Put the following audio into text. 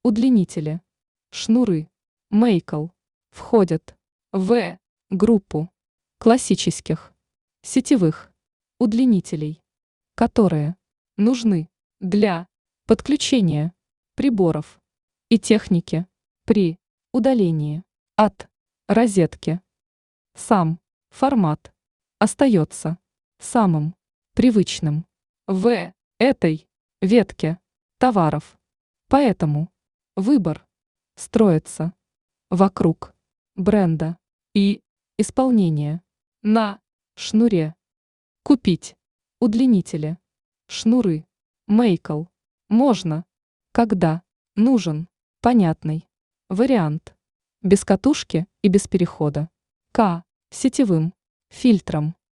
Удлинители. Шнуры. Мейкл. Входят в группу классических сетевых удлинителей, которые нужны для подключения приборов и техники при удалении от розетки. Сам формат остается самым привычным в этой ветке товаров. Поэтому выбор строится вокруг бренда и исполнения на шнуре. Купить удлинители. Шнуры. Мейкл. Можно, когда нужен понятный вариант. Без катушки и без перехода к сетевым фильтрам.